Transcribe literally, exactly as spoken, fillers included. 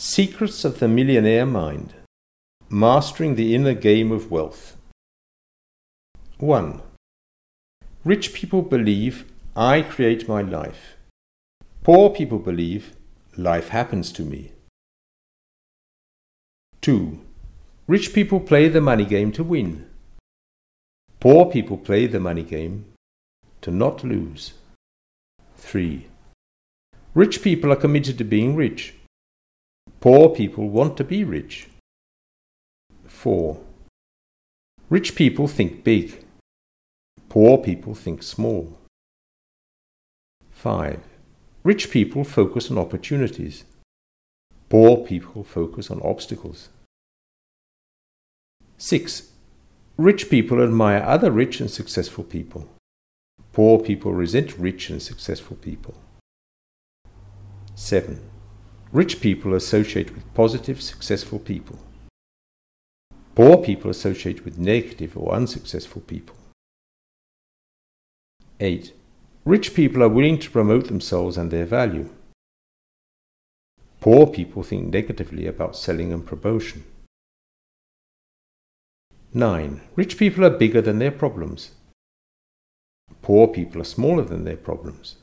Secrets of the Millionaire Mind. Mastering the Inner Game of Wealth. one. Rich people believe, I create my life. Poor people believe, life happens to me. two. Rich people play the money game to win. Poor people play the money game to not lose. three. Rich people are committed to being rich. Poor people want to be rich. four. Rich people think big. Poor people think small. five. Rich people focus on opportunities. Poor people focus on obstacles. six. Rich people admire other rich and successful people. Poor people resent rich and successful people. seven. Rich people associate with positive, successful people. Poor people associate with negative or unsuccessful people. eight. Rich people are willing to promote themselves and their value. Poor people think negatively about selling and promotion. nine. Rich people are bigger than their problems. Poor people are smaller than their problems.